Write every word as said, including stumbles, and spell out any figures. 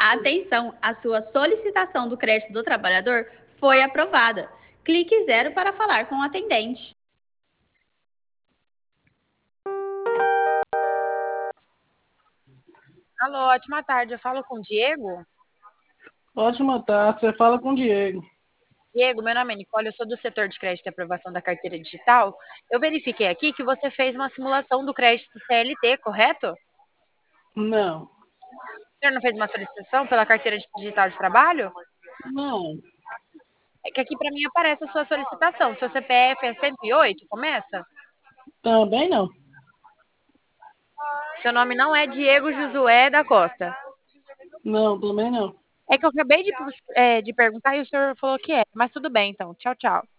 Atenção, a sua solicitação do crédito do trabalhador foi aprovada. Clique zero para falar com o atendente. Alô, ótima tarde. Eu falo com o Diego? Ótima tarde, você fala com o Diego. Diego, meu nome é Nicole, eu sou do setor de crédito e aprovação da carteira digital. Eu verifiquei aqui que você fez uma simulação do crédito C L T, correto? Não, O senhor não fez uma solicitação pela carteira digital de trabalho? não, É que aqui para mim aparece a sua solicitação. Seu C P F é cento e oito, começa? também não. Seu nome não é Diego Josué da Costa. Não, também não. É que eu acabei de, é, de perguntar e o senhor falou que é. Mas tudo bem, então. Tchau, tchau.